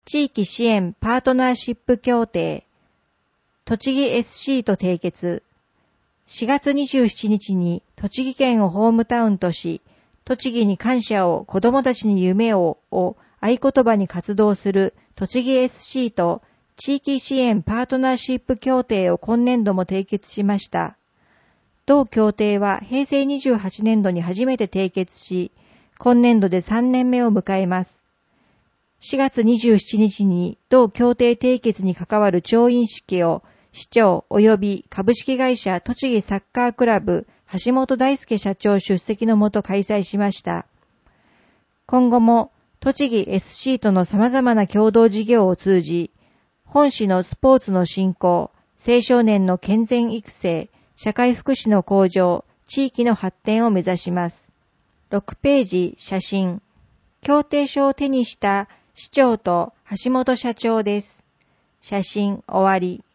地域支援パートナーシップ協定、栃木 SC と締結。4月27日に栃木県をホームタウンとし、栃木に感謝を、子どもたちに夢を合言葉に活動する栃木 SC と地域支援パートナーシップ協定を今年度も締結しました。同協定は平成28年度に初めて締結し、今年度で3年目を迎えます。4月27日に同協定締結に関わる調印式を市長及び株式会社栃木サッカークラブ橋本大輔社長出席のもと開催しました。今後も栃木 SC との様々な共同事業を通じ、本市のスポーツの振興、青少年の健全育成、社会福祉の向上、地域の発展を目指します。6ページ写真。協定書を手にした市長と橋本社長です。写真終わり。